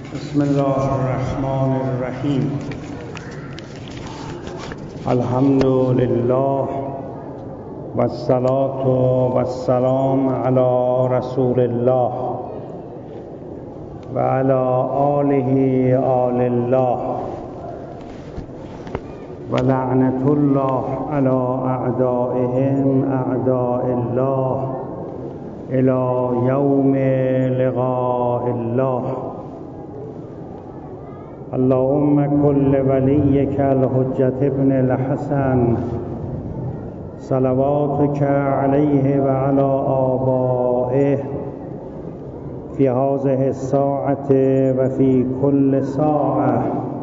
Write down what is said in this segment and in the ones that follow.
بسم الله الرحمن الرحیم. الحمد لله والصلاة والسلام علی رسول الله و علی آله آل الله و لعنت الله علی اعدائهم اعداء الله الی یوم لقاء الله. اللهم كل وليك الحجة ابن الحسن صلواتك عليه وعلى آبائه في هذه الساعة وفي كل ساعة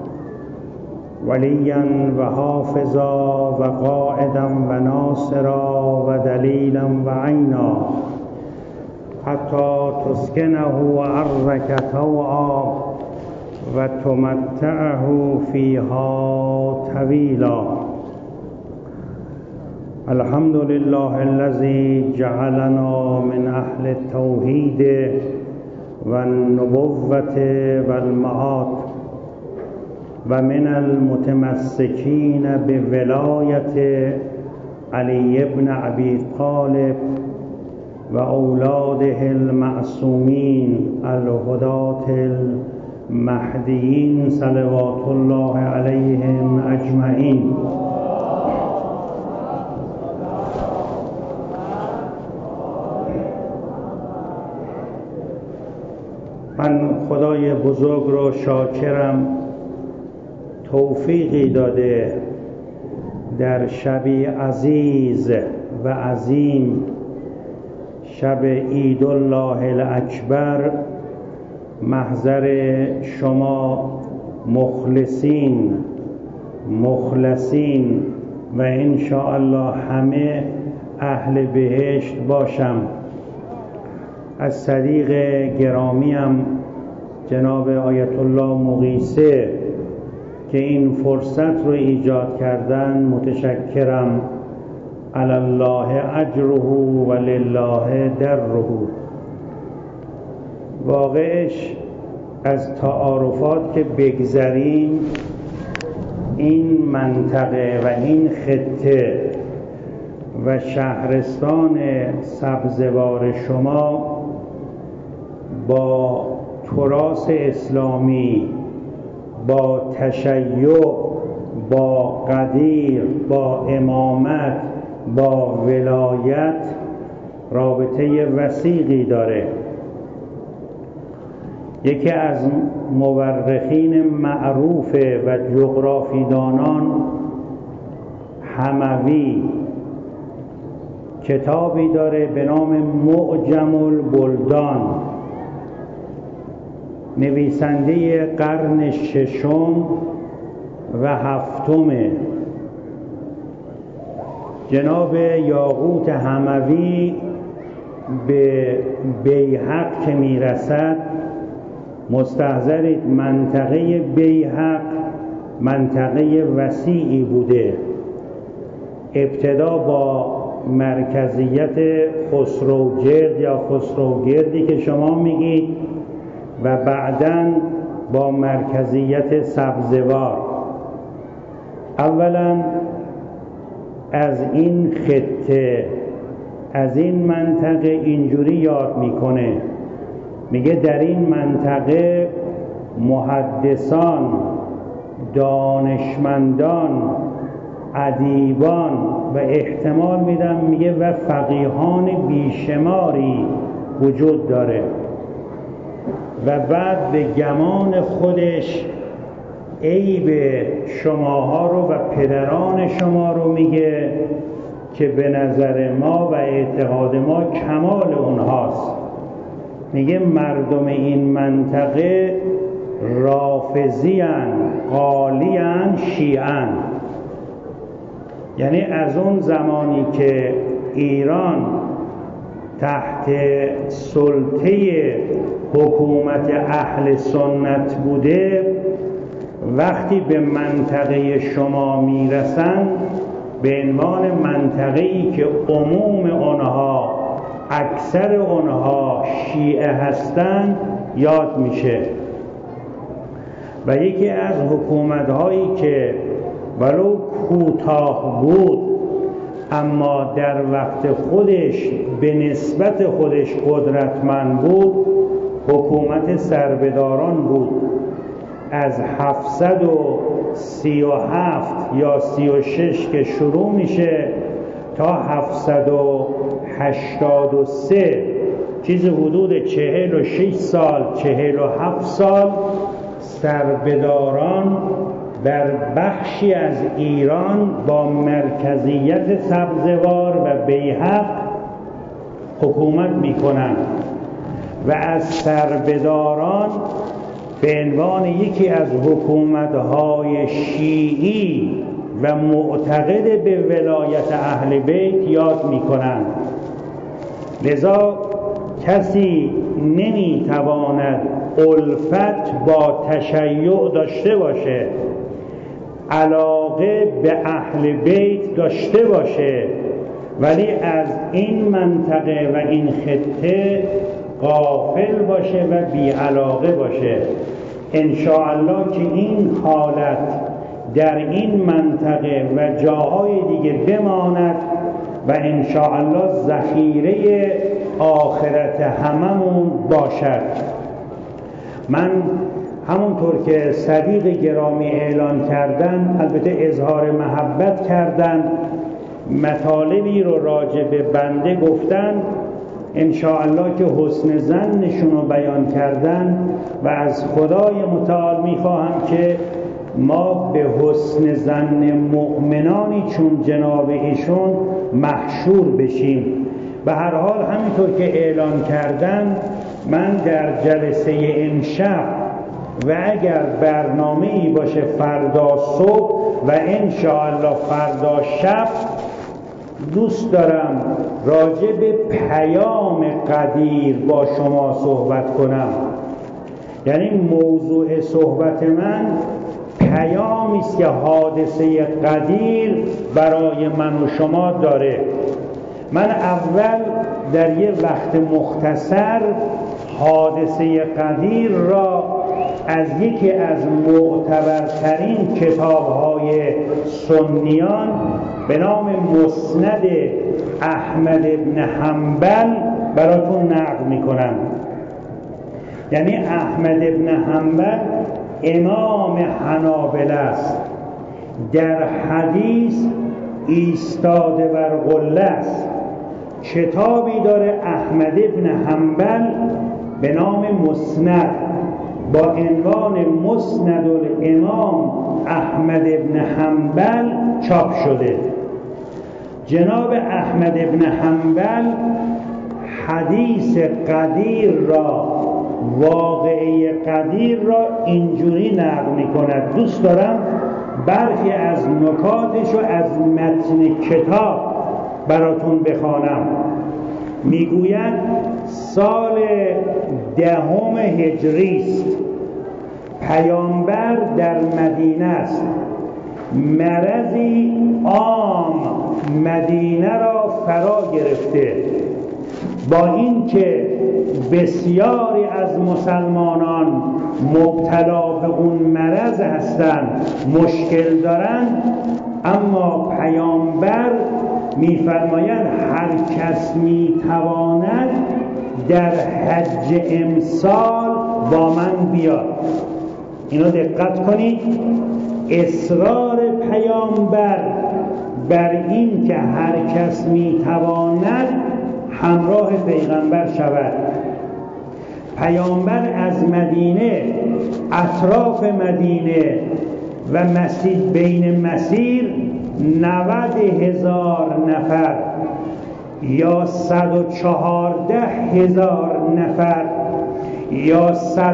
وليا وحافظا وقائدا وناصرا ودليلا وعينا حتى تسكنه أرضك طوعا و تمتعه فيها طويلا. الحمد لله الذي جعلنا من أهل التوحيد والنبوة والمعاد ومن المتمسكين بولاية علي بن أبي طالب وأولاده المعصومين الهداة المهديين صلوات الله عليهم اجمعین. من خدای بزرگ رو شاکرم، توفیقی داده در شبی عزیز و عظیم، شب عید الله الاکبر، محضر شما مخلصین و انشاءالله همه اهل بهشت باشم. از صدیق گرامیم جناب آیت الله مغیثه که این فرصت رو ایجاد کردن متشکرم. علی الله اجره و لله دره. واقعش از تعارفات که بگذریم، این منطقه و این خطه و شهرستان سبزوار شما با تراث اسلامی، با تشیع، با قدیر، با امامت، با ولایت رابطه وثیقی داره. یکی از مورخین معروف و جغرافیدانان، حموی، کتابی داره به نام معجم البلدان. نویسنده قرن ششم و هفتم. جناب یاقوت حموی به بیهق که میرسد، مستحضرید منطقه بیهق منطقه وسیعی بوده. ابتدا با مرکزیت خسروگرد یا خسروگردی که شما میگید و بعداً با مرکزیت سبزوار. اولا از این خطه، از این منطقه اینجوری یاد میکنه، میگه در این منطقه محدثان، دانشمندان، ادیبان و احتمال میدم میگه و فقیهان بیشماری وجود داره. و بعد به گمان خودش عیب شماها رو و پدران شما رو میگه که به نظر ما و اعتقاد ما کمال اونهاست. میگه مردم این منطقه رافضی‌اند، قالی‌اند، شیعه‌اند. یعنی از اون زمانی که ایران تحت سلطه حکومت اهل سنت بوده، وقتی به منطقه شما میرسن به عنوان منطقه‌ای که عموم آنها، اکثر آنها شیعه هستند یاد میشه. و یکی از حکومت‌هایی که ولو کوتاه بود اما در وقت خودش به نسبت خودش قدرتمند بود، حکومت سربداران بود. از 737 یا 36 که شروع میشه تا 783 چیز حدود 46 سال 47 سال سربداران در بخشی از ایران با مرکزیت سبزوار و بیهق حکومت میکنند و از سربداران به عنوان یکی از حکومت‌های شیعی و معتقد به ولایت اهل بیت یاد می‌کنند. لذا کسی نمی‌تواند الفت با تشیع داشته باشه، علاقه به اهل بیت داشته باشه، ولی از این منطقه و این خطه غافل باشه و بی علاقه باشه. انشاءالله که این حالت در این منطقه و جاهای دیگه بماند و انشاءالله ذخیره آخرت هممون باشد. من همونطور که صدیق گرامی اعلان کردن، البته اظهار محبت کردن، مطالبی رو راجع به بنده گفتن، انشاءالله که حسن ظنشون رو بیان کردن و از خدای متعال میخواهم که ما به حسن ظن مؤمنانی چون جناب ایشون محشور بشیم. به هر حال همینطور که اعلان کردن، من در جلسه امشب و اگر برنامه‌ای باشه فردا صبح و انشاءالله فردا شب، دوست دارم راجع به پیام قدیر با شما صحبت کنم. یعنی موضوع صحبت من پیامی است که حادثه قدیر برای من و شما داره. من اول در یه وقت مختصر حادثه قدیر را از یکی از معتبرترین کتاب‌های سنیان به نام مسند احمد بن حنبل براتون نقل میکنم. یعنی احمد بن حنبل امام حنابله است، در حدیث ایستاده بر قله است. کتابی داره احمد بن حنبل به نام مسند با عنوان مسند الامام احمد بن حنبل چاپ شده. جناب احمد بن حنبل حدیث قدیر را، واقعه قدیر را اینجوری نقل می‌کند. دوست دارم برخی از نکاتش رو از متن کتاب براتون بخوانم. میگوید سال 10 هجری است، پیامبر در مدینه است، مرضی عام مدینه را فرا گرفته. با اینکه بسیاری از مسلمانان مبتلا به اون مرض هستند، مشکل دارند، اما پیامبر می‌فرمایند هر کس می‌تواند در حج امسال با من بیاد. اینو دقت کنید، اصرار پیامبر بر این که هر کس می‌تواند همراه پیغمبر شود. پیامبر از مدینه، اطراف مدینه و مسیر، بین مسیر 90,000 نفر یا 114,000 نفر یا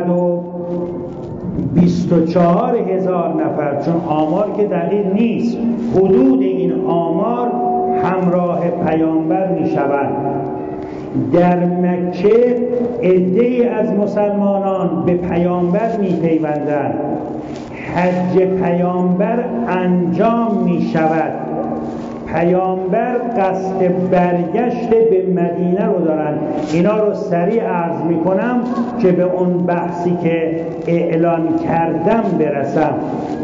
124,000 نفر، چون آمار که دقیق نیست، حدود این آمار همراه پیامبر می شوند. در مکه عده‌ای از مسلمانان به پیامبر می پیوندند. حج پیامبر انجام می شود. پیامبر قصد برگشت به مدینه رو دارن. اینا رو سریع عرض میکنم که به اون بحثی که اعلان کردم برسم.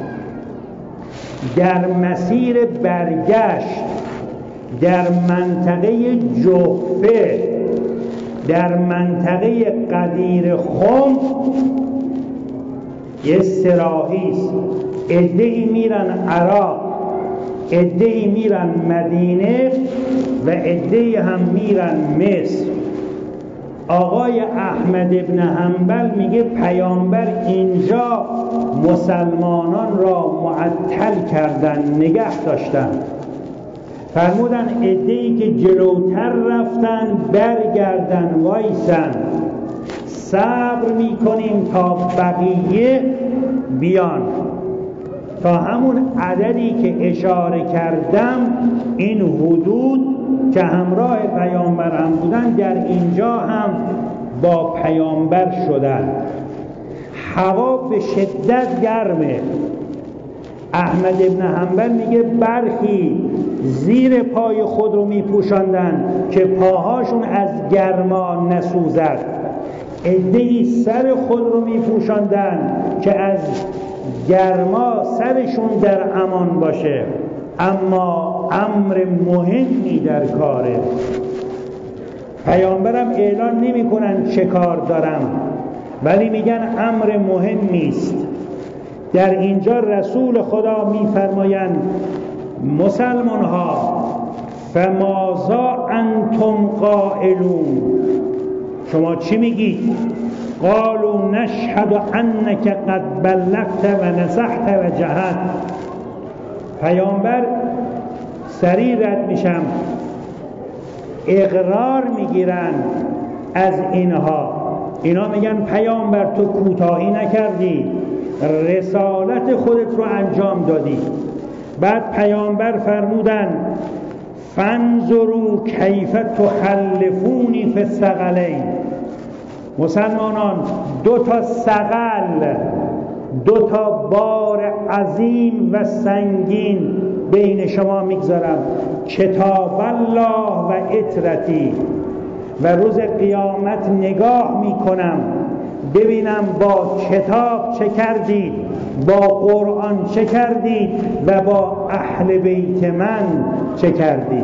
در مسیر برگشت در منطقه جحفه، در منطقه قدیر خم یه سراحی است. عده‌ای میرن عراق، عده‌ای میرن مدینه و عده‌ای هم میرن مصر. آقای احمد ابن حنبل میگه پیامبر اینجا مسلمانان را معطل کردن، نگه داشتن. فرمودن عده‌ای که جلوتر رفتن برگردن وایسن، صبر میکنیم تا بقیه بیان، تا همون عددی که اشاره کردم این حدود که همراه پیامبر هم بودن در اینجا هم با پیامبر شدن. هوا به شدت گرمه. احمد ابن حنبل میگه برخی زیر پای خود رو میپوشاندن که پاهاشون از گرما نسوزد، عده‌ای سر خود رو میپوشاندن که از گرما سرشون در امان باشه. اما امر مهمی در کاره. پیامبرم اعلان نمی کنن چه کار دارم، ولی میگن امر مهمی است. در اینجا رسول خدا میفرمایند مسلمان ها فماذا انتم قائلون، شما چی میگید؟ قالوا نشهد انک قد بلغت و نصحت و جهدت. پیامبر سریع رد میشم، اقرار میگیرن از اینا میگن پیامبر تو کوتاهی نکردی، رسالت خودت رو انجام دادی. بعد پیامبر فرمودن فانظروا کیف تخلفونی فی الثقلین. مسلمانان دو تا ثقل، دو تا بار عظیم و سنگین بین شما میگذارم، کتاب الله و اطرتی، و روز قیامت نگاه میکنم ببینم با کتاب چه کردید، با قرآن چه کردید و با اهل بیت من چه کردید.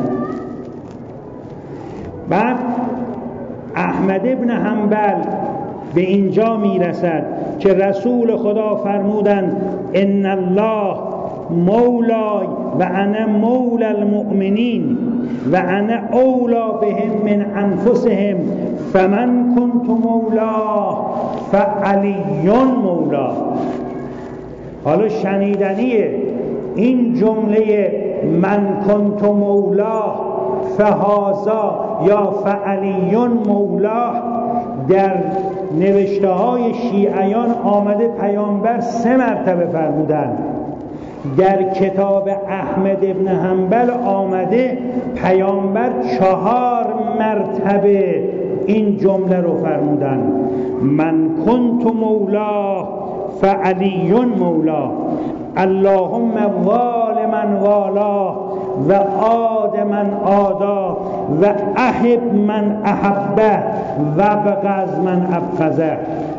بعد احمد ابن حنبل به اینجا میرسد که رسول خدا فرمودند ان الله مولای و انا مولا المؤمنین و انا اولا بهم من انفسهم فمن کنت مولاه فعلی مولا. حالا شنیدنیه این جمله من کنت مولاه فهذا یا فعلی مولاه در نوشته های شیعیان آمده پیامبر 3 مرتبه فرمودن. در کتاب احمد ابن حنبل آمده پیامبر 4 مرتبه این جمله رو فرمودن، من کنت مولاه فعلی مولا، اللهم وال من والاه و عاد من عادا و احب من احبه و بغض من ابغضه.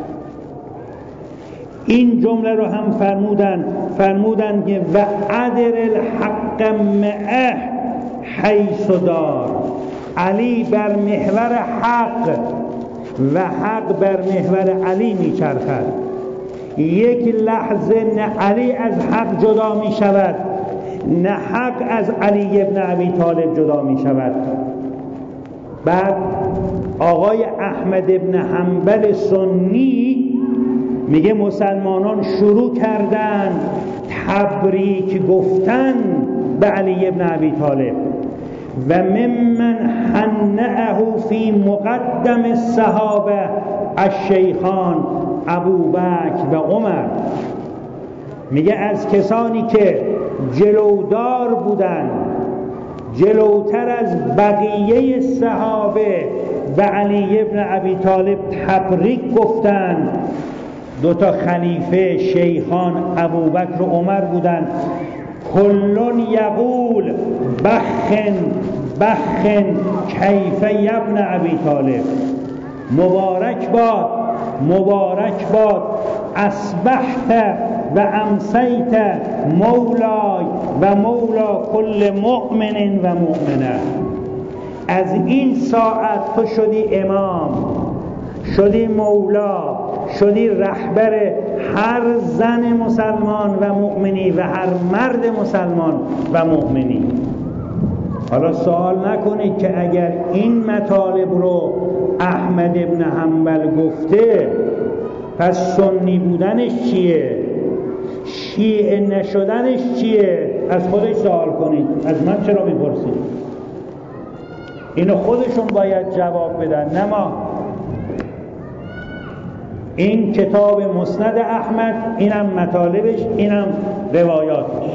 این جمله رو هم فرمودن که و عدل الحق معه حیث دار. علی بر محور حق و حق بر محور علی میچرخد. یک لحظه نه علی از حق جدا می شود نه حق از علی ابن ابی طالب جدا می شود. بعد آقای احمد ابن حنبل سنی میگه مسلمانان شروع کردن تبریک گفتن به علی ابن ابی طالب و ممن هنأه فی مقدم الصحابه الشیخان ابوبکر و عمر. میگه از کسانی که جلودار بودن، جلوتر از بقیه صحابه و علی ابن ابی طالب تبریک گفتن. 2 تا خلیفه شیخان ابوبکر و عمر بودن. کلون یقول بخن بخن کیف یبن ابی طالب. مبارک باد اصبحت و امسیت مولای و مولا کل مؤمن و مؤمنه. از این ساعت تو شدی امام، شدی مولا، شدی رهبر هر زن مسلمان و مؤمنی و هر مرد مسلمان و مؤمنی. حالا سوال نکنید که اگر این مطالب رو احمد ابن حنبل گفته پس سنی بودنش چیه؟ شیعه نشدنش چیه؟ از خودش سوال کنید، از من چرا میپرسید؟ اینو خودشون باید جواب بدن، نه ما. این کتاب مسند احمد، اینم مطالبش، اینم روایاتش.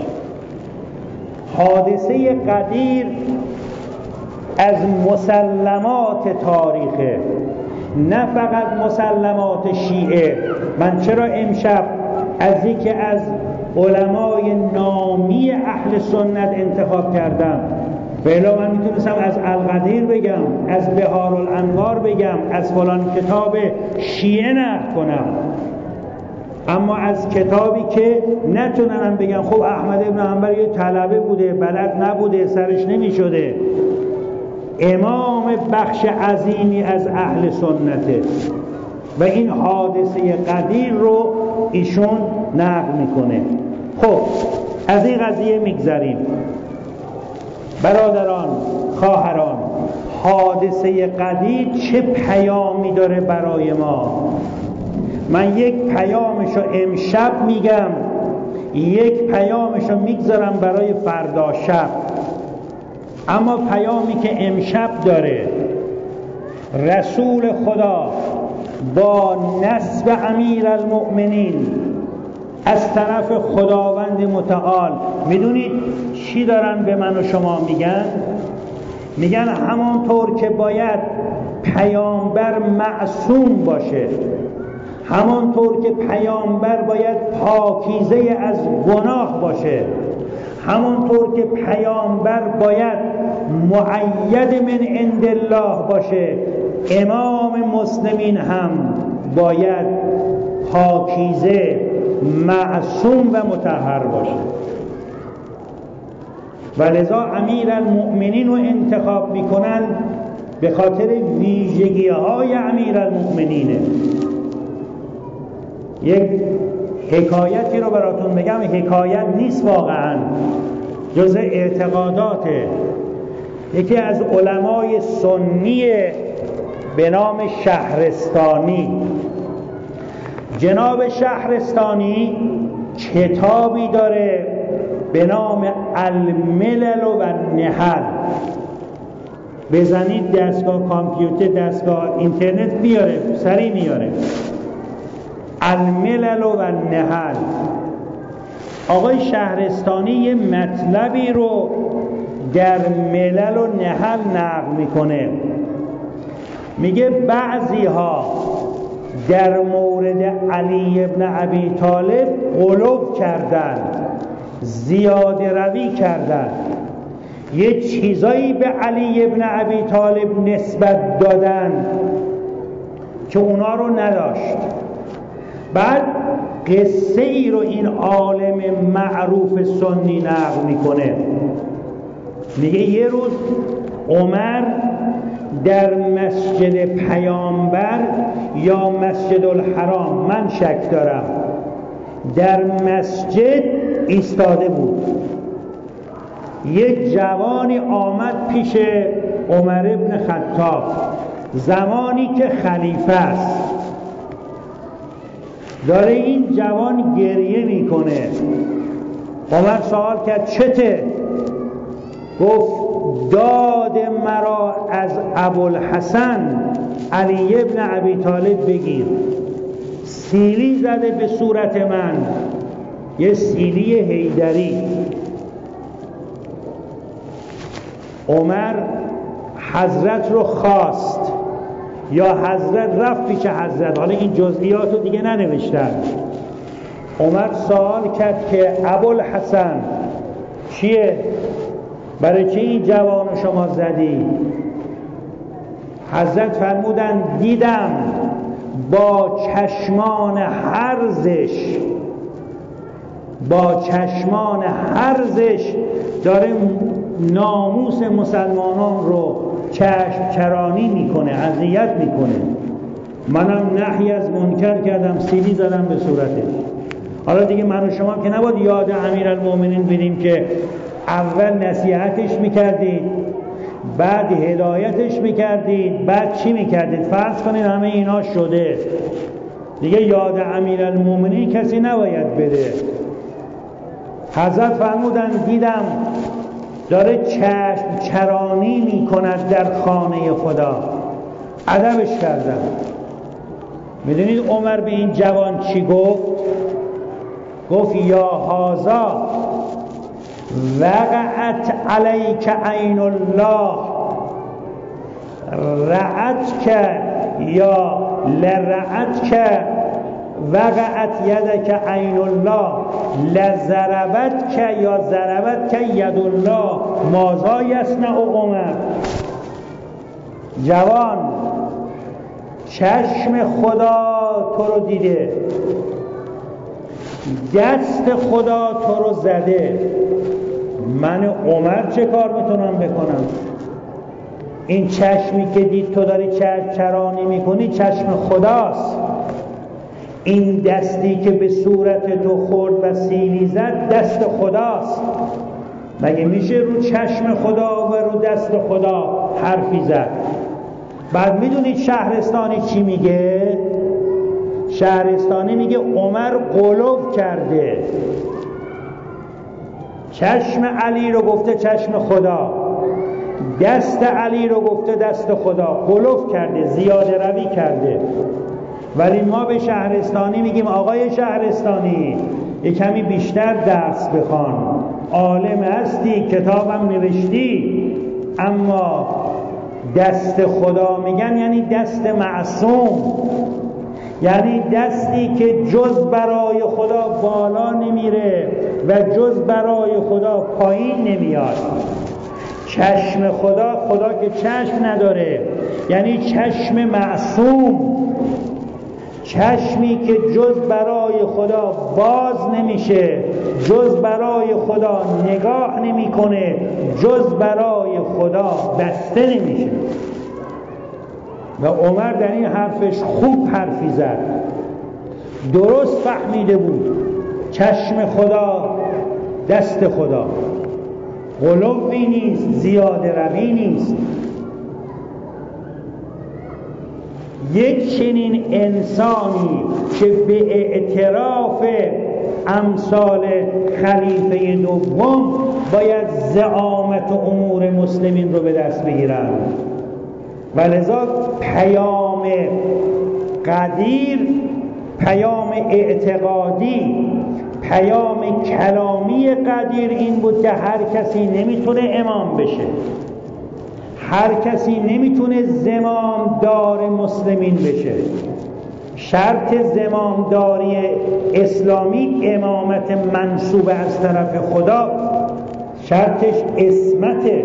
حادثه قدیر از مسلمات تاریخه، نه فقط مسلمات شیعه. من چرا امشب از یکی از علمای نامی اهل سنت انتخاب کردم؟ بلا من میتونستم از القدیر بگم، از بهارالانوار بگم، از فلان کتاب شیعه نقل کنم، اما از کتابی که نتوننم بگم خب احمد ابن حنبل یه طلبه بوده، بلد نبوده، سرش نمیشده. امام بخش عظیمی از اهل سنته و این حادثه قدیر رو ایشون نقل میکنه. خب از این قضیه میگذریم. برادران، خواهران، حادثه قدیر چه پیامی داره برای ما؟ من یک پیامشو امشب میگم، یک پیامشو میگذارم برای فردا شب. اما پیامی که امشب داره، رسول خدا با نصب امیرالمؤمنین از طرف خداوند متعال، میدونید چی دارن به من و شما میگن؟ میگن همانطور که باید پیامبر معصوم باشه، همانطور که پیامبر باید پاکیزه از گناه باشه، همانطور که پیامبر باید مؤید من عند الله باشه، امام مسلمین هم باید پاکیزه، معصوم و مطهر باشه. و لذا امیرالمؤمنین رو انتخاب میکنن به خاطر ویژگی های امیرالمؤمنینه. یک حکایتی رو براتون بگم، حکایت نیست واقعا، جز اعتقاداته. یکی از علمای سنی به نام شهرستانی، جناب شهرستانی کتابی داره به نام الملل و النحل. بزنید دستگاه کامپیوتر، دستگاه اینترنت بیاره، سریع میاره. الملل و النحل. آقای شهرستانی یه مطلبی رو در ملل و نحل نقل میکنه. میگه بعضی ها در مورد علی ابن ابی طالب غلو کردن، زیاده روی کردن، یه چیزایی به علی ابن ابی طالب نسبت دادن که اونا رو نداشت. بعد قصه ای رو این عالم معروف سنی نقل میکنه. میگه یه روز عمر در مسجد پیامبر یا مسجد الحرام، من شک دارم، در مسجد ایستاده بود. یک جوانی آمد پیش عمر ابن خطاب، زمانی که خلیفه است. داره این جوان گریه میکنه. عمر سوال کرد چته؟ گفت داد مرا از ابوالحسن علی ابن ابی طالب بگیر. سیلی زده به صورت من، یه سیلی حیدری. عمر حضرت رو خواست یا حضرت رفت پیش حضرت، حالا این جزئیات رو دیگه ننوشتن. عمر سوال کرد که ابوالحسن چیه؟ برای چی این جوان شما زدی؟ حضرت فرمودن دیدم با چشمان هرزش داره ناموس مسلمانان رو چشم چرانی میکنه، اذیت میکنه. منم نهی از منکر کردم، سیلی زدم به صورتش. حالا دیگه من و شما که نباید یاد امیرالمومنین بریم که اول نصیحتش میکردید، بعد هدایتش میکردید، بعد چی میکردید؟ فرض کنید همه اینا شده دیگه، یاد امیرالمومنین کسی نباید بده. حضرت فرمودن دیدم داره چشم چرانی میکند در خانه خدا. ادبش کردم. میدونید عمر به این جوان چی گفت؟ گفت یا هازا وقعت علیک عین الله رعتک یا لرعتک وقعت یدک عین الله لضربتک یا ضربتک ید الله ماذا یصنع عمر. جوان چشم خدا تو رو دیده، دست خدا تو رو زده، من عمر چه کار میتونم بکنم؟ این چشمی که دید تو داری چشم چرانی میکنی چشم خداست. این دستی که به صورت تو خورد و سیلی زد دست خداست. مگه میشه رو چشم خدا و رو دست خدا حرفی زد؟ بعد میدونید شهرستانی چی میگه؟ شهرستانی میگه عمر غلو کرده. چشم علی رو گفته چشم خدا، دست علی رو گفته دست خدا. غلو کرده، زیاده روی کرده. ولی ما به شهرستانی میگیم آقای شهرستانی یک کمی بیشتر درس بخوان، عالم هستی، کتابم نوشتی، اما دست خدا میگن یعنی دست معصوم، یعنی دستی که جز برای خدا بالا نمیره و جز برای خدا پایین نمیاد. چشم خدا، خدا که چشم نداره، یعنی چشم معصوم، چشمی که جز برای خدا باز نمیشه، جز برای خدا نگاه نمیکنه، جز برای خدا بسته نمیشه. و عمر در این حرفش خوب حرفی زد، درست فهمیده بود. چشم خدا دست خدا، غلوی نیست، زیاده روی نیست. یک چنین انسانی که به اعتراف امثال خلیفه دوم باید زعامت امور مسلمین رو به دست بگیرن. ولذا پیام قدیر، پیام اعتقادی، پیام کلامی قدیر این بود که هر کسی نمیتونه امام بشه، هر کسی نمیتونه زمامدار مسلمین بشه. شرط زمامداری اسلامی امامت منصوب از طرف خدا، شرطش اسمته.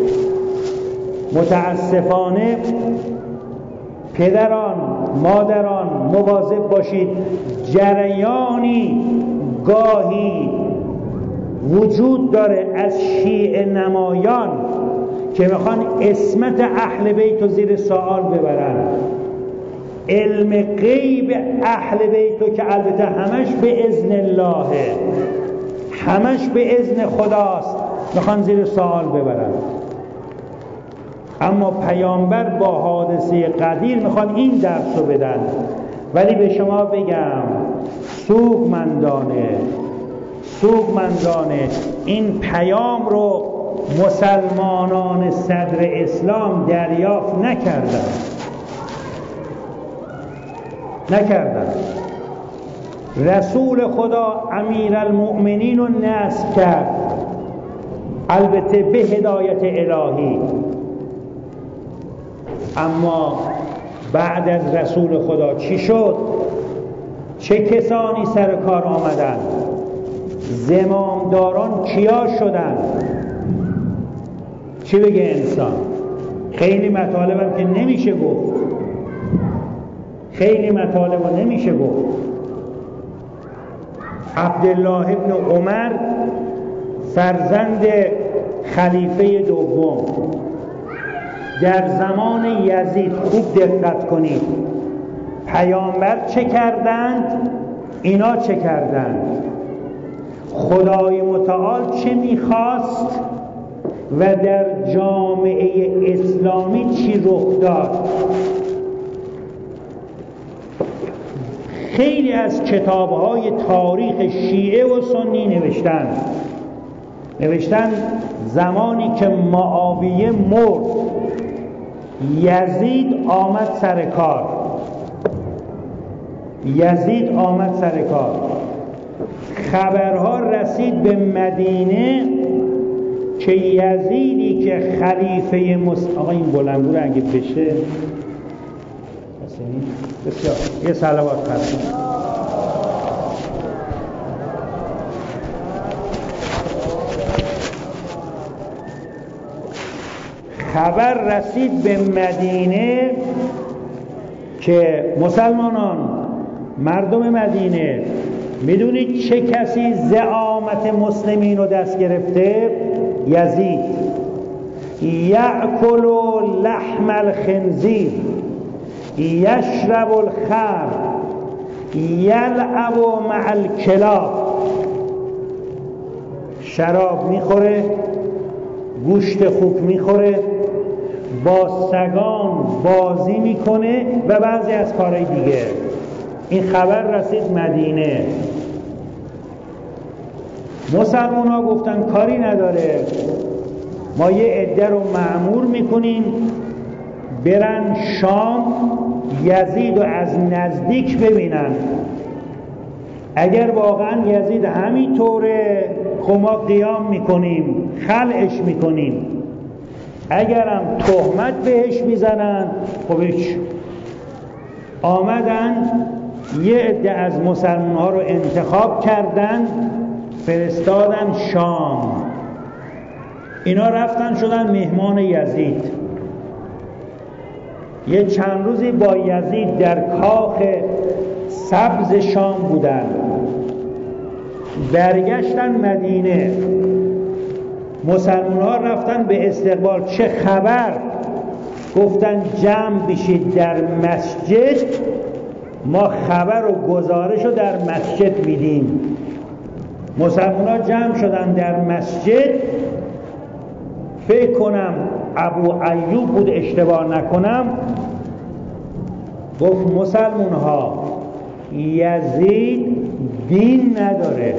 متاسفانه پدران، مادران مواظب باشید، جریانی گاهی وجود داره از شیعه نمایان که میخوان اسمت اهل بیت رو زیر سوال ببرن. علم غیب اهل بیت که البته همش به اذن اللهه، همش به اذن خداست، میخوان زیر سوال ببرن. اما پیامبر با حادثه قدیر میخوان این درس رو بدن. ولی به شما بگم سوگمندانه این پیام رو مسلمانان صدر اسلام دریافت نکردن. رسول خدا امیرالمؤمنین رو نصب کرد، البته به هدایت الهی، اما بعد از رسول خدا چی شد؟ چه کسانی سر کار آمدن؟ زمامداران کیا شدن؟ چی بگه انسان؟ خیلی مطالبم که نمیشه گفت، خیلی مطالب نمیشه گفت. عبدالله ابن عمر فرزند خلیفه دوم در زمان یزید، خوب دقت کنید، پیامبر چه کردند؟ اینا چه کردند؟ خدای متعال چه میخواست و در جامعه اسلامی چی رخ داد؟ خیلی از کتاب‌های تاریخ شیعه و سنی نوشتن زمانی که معاویه مرد، یزید آمد سر کار. خبرها رسید به مدینه که یزیدی که خلیفه آقا این بلندگو رو اگه بشه بسیار یه صلوات خرسون. خبر رسید به مدینه که مسلمانان، مردم مدینه، میدونید چه کسی زعامت مسلمین رو دست گرفته؟ یزید. یأکل لحم الخنزیر، یشرب الخمر، یلعب مع الکلاب. شراب میخوره، گوشت خوک میخوره، با سگان بازی میکنه و بعضی از کارهای دیگه. این خبر رسید مدینه. مسلمان ها گفتن کاری نداره، ما یه عده رو مأمور میکنیم برن شام یزید رو از نزدیک ببینن. اگر واقعا یزید همینطوره خب ما قیام میکنیم، خلعش میکنیم. اگرم تهمت بهش میزنن خب هیچ. آمدن یه عده از مسلمان ها رو انتخاب کردن، فرستادن شام. اینا رفتن شدن مهمان یزید. یه چند روزی با یزید در کاخ سبز شام بودن. برگشتن مدینه، مسلمان ها رفتن به استقبال. چه خبر؟ گفتن جمع بشید در مسجد، ما خبر و گزارش رو در مسجد میدیم. مسلمان ها جمع شدن در مسجد. فکر کنم ابو ایوب بود اشتباه نکنم، گفت مسلمان ها یزید دین نداره،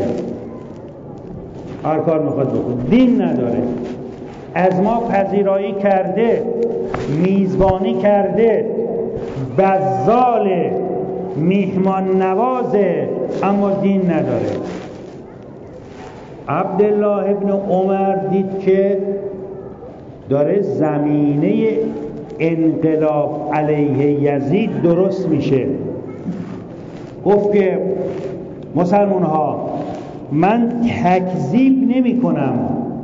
هر کار میخواد بکنه، دین نداره. از ما پذیرایی کرده، میزبانی کرده، بزال میهمان نوازه، اما دین نداره. عبدالله ابن عمر دید که داره زمینه انقلاب علیه یزید درست میشه. گفت که مسلمان ها من تکذیب نمی کنم،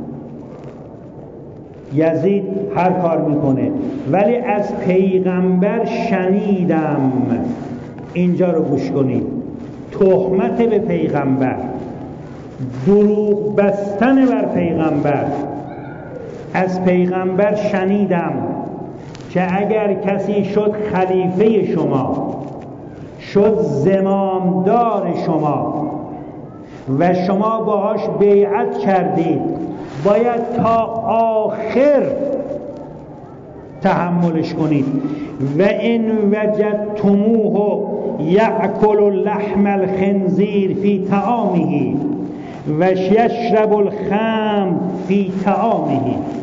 یزید هر کار میکنه، ولی از پیغمبر شنیدم. اینجا رو گوش کنید. تهمت به پیغمبر، دروغ بستن بر پیغمبر. از پیغمبر شنیدم که اگر کسی شد خلیفه شما، شد زمامدار شما و شما باهاش بیعت کردید، باید تا آخر تحملش کنید. و ان وجدتموه یأکل لحم الخنزیر فی طعامه و یشرب الخمر فی طعامه.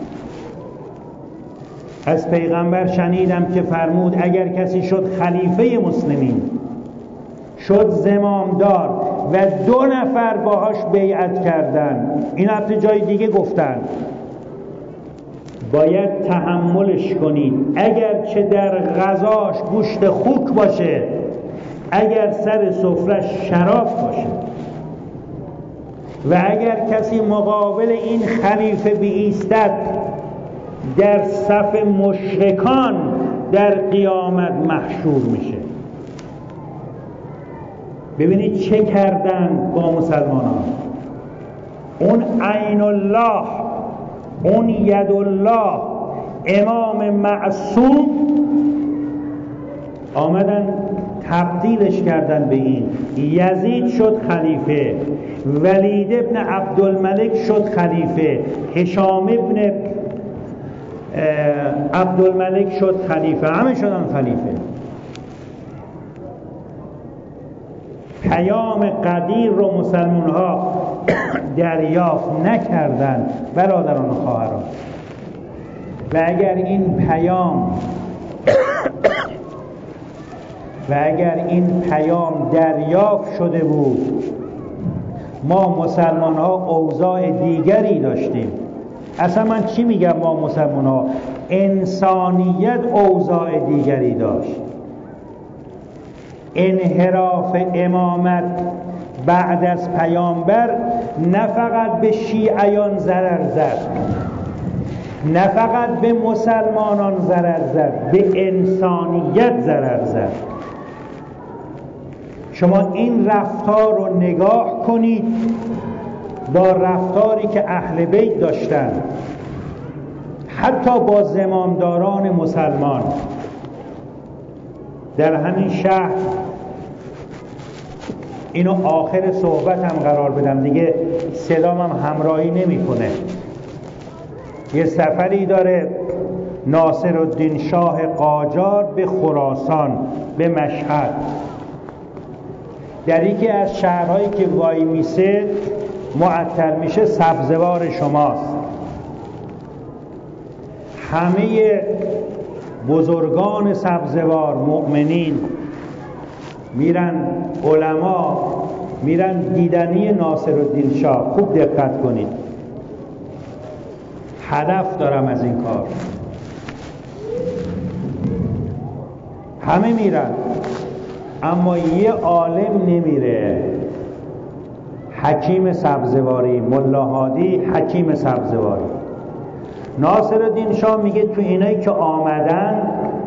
از پیغمبر شنیدم که فرمود اگر کسی شد خلیفه مسلمین، شد زمامدار و 2 نفر باهاش بیعت کردن، این حتی جای دیگه گفتن، باید تحملش کنید. اگر چه در غذاش گوشت خوک باشه، اگر سر سفرش شراب باشه. و اگر کسی مقابل این خلیفه بایستد در صف مشرکان در قیامت محشور میشه. ببینید چه کردن با مسلمانان. اون عین الله، اون ید الله، امام معصوم آمدن تبدیلش کردن به این. یزید شد خلیفه، ولید ابن عبدالملک شد خلیفه، هشام ابن عبدالملک شد خلیفه، همه شدن خلیفه. پیام قدیر رو مسلمان ها دریافت نکردن برادران و خواهران. و اگر این پیام دریافت شده بود، ما مسلمان ها اوضاع دیگری داشتیم. اصلا من چی میگم؟ ما مسلمان ها، انسانیت اوضاع دیگری داشت. انحراف امامت بعد از پیامبر نه فقط به شیعیان ضرر زد، نه فقط به مسلمانان ضرر زد، به انسانیت ضرر زد. شما این رفتار رو نگاه کنید با رفتاری که اهل بیت داشتن، حتی با زمامداران مسلمان. در همین شهر، اینو آخر صحبتم قرار بدم دیگه، صدام هم همراهی نمیکنه. یه سفری داره ناصرالدین شاه قاجار به خراسان، به مشهد. در یکی از شهرهایی که وای میسه معطل میشه سبزوار شماست. همه بزرگان سبزوار، مؤمنین میرن، علما میرن دیدنی ناصرالدین شاه. خوب دقت کنید، هدف دارم از این کار. همه میرن اما یه عالم نمیره، حکیم سبزواری، ملا هادی حکیم سبزواری. ناصرالدین شاه میگه تو اینایی که آمدن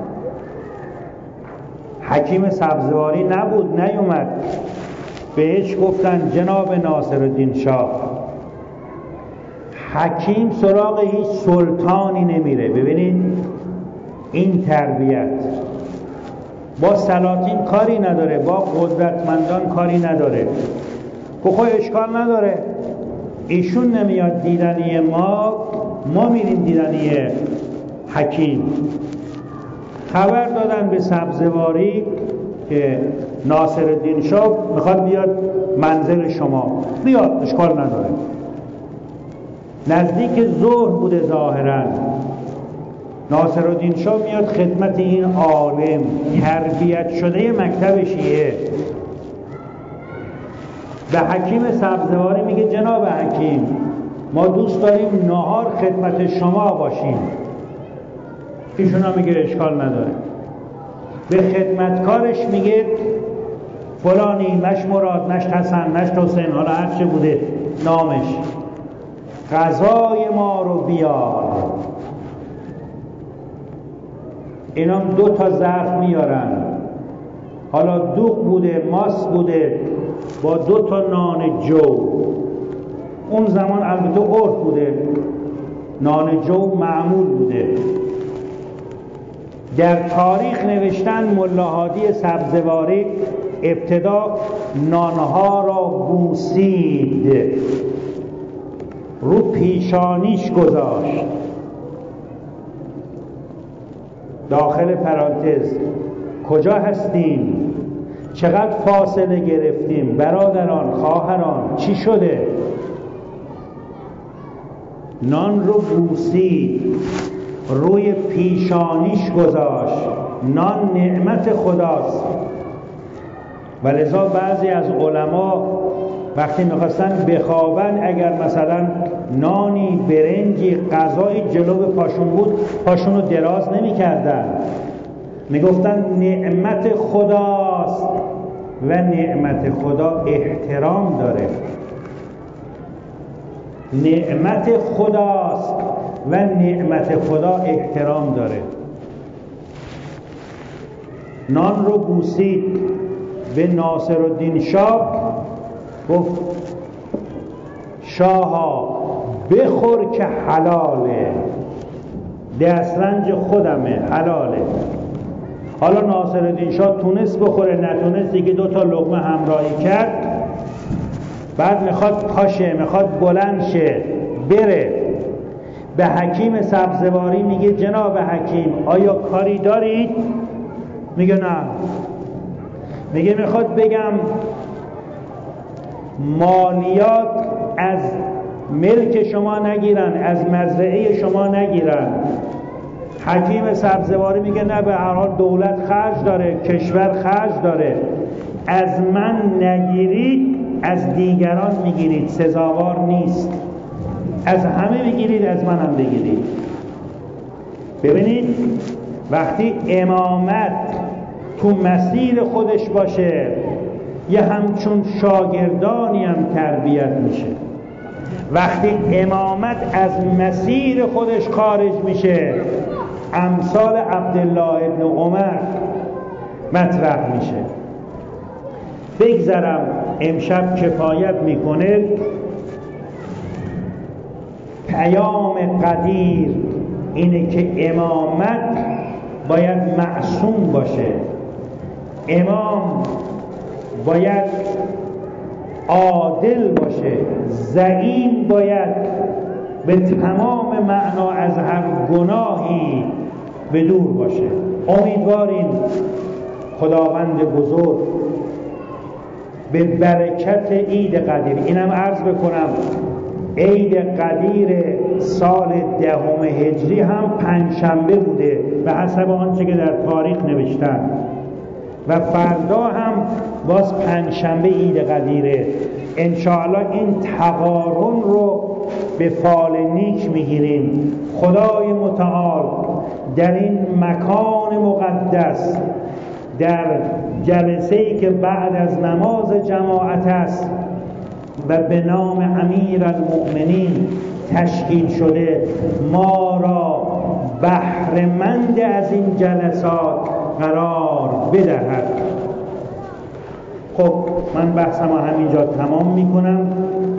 حکیم سبزواری نبود، نیومد. بهش گفتن جناب ناصرالدین شاه، حکیم سراغ هیچ سلطانی نمیره. ببینید این تربیت. با سلاطین کاری نداره، با قدرتمندان کاری نداره. خب اشکال نداره، ایشون نمیاد دیدنی ما میریم دیدنی حکیم. خبر دادن به سبزواری که ناصرالدین شاه میخواد بیاد منزل شما. بیاد، اشکال نداره. نزدیک ظهر بوده ظاهرا. ناصرالدین شاه میاد خدمت این عالم تربیت شده مکتب شیعه. به حکیم سبزواری میگه جناب حکیم، ما دوست داریم نهار خدمت شما باشیم. ایشون هم میگه اشکال نداره. به خدمتکارش میگه فلانی، مش مراد، مش حسن، مش حسین، حالا هر چه بوده نامش، غذای ما رو بیار. اینا 2 ظرف میارن، حالا دوغ بوده، ماست بوده، با 2 نان جو. اون زمان البته عرف بوده، نان جو معمول بوده. در تاریخ نوشتن ملا هادی سبزواری ابتدا نانها را بوسید، رو پیشانیش گذاشت. داخل پرانتز، کجا هستیم؟ چقدر فاصله گرفتیم؟ برادران، خواهران، چی شده؟ نان رو بوسید، روی پیشانیش گذاشت. نان نعمت خداست. ولذا بعضی از علما وقتی میخواستن بخوابن، اگر مثلا نانی، برنجی، غذای جلو پاشون بود، پاشون رو دراز نمیکردن، میگفتن نعمت خداست و نعمت خدا احترام داره. نعمت خداست و نعمت خدا احترام داره. نان رو بوسید به ناصرالدین شاه، گفت شاها بخور که حلاله، دسترنج خودمه، حلاله. حالا ناصرالدین شاه تونست بخوره، نتونست دیگه 2 تا لقمه همراهی کرد. بعد میخواد پاشه، میخواد بلند شه بره به حکیم سبزواری، میگه جناب حکیم آیا کاری دارید؟ میگه نه. میگه میخواد بگم مالیات از ملک شما نگیرن، از مزرعه شما نگیرن. حکیم سبزواری میگه نه، به هر حال دولت خرج داره، کشور خرج داره، از من نگیرید از دیگران میگیرید، سزاوار نیست. از همه بگیرید، از من هم بگیرید. ببینید وقتی امامت تو مسیر خودش باشه، یه همچون شاگردانی هم تربیت میشه. وقتی امامت از مسیر خودش خارج میشه، امثال عبدالله ابن عمر مطرح میشه. بگذرم امشب کفایت میکنه. پیام قدیر اینه که امامت باید معصوم باشه، امام باید عادل باشه، زعیم باید به تمام معنا از هر گناهی به دور باشه. امیدواریم خداوند بزرگ به برکت عید قدیر، اینم عرض بکنم عید قدیر سال 10 هجری هم 5 شنبه بوده به حسب آنچه که در تاریخ نوشتن، و فردا هم باز 5 شنبه عید قدیره. انشاءالله این تقارن رو به فال نیک میگیریم. خدای متعال در این مکان مقدس، در جلسه‌ای که بعد از نماز جماعت است و به نام امیرالمؤمنین تشکیل شده، ما را بهره‌مند از این جلسات قرار بدهد. خب من بحثم همینجا تمام میکنم.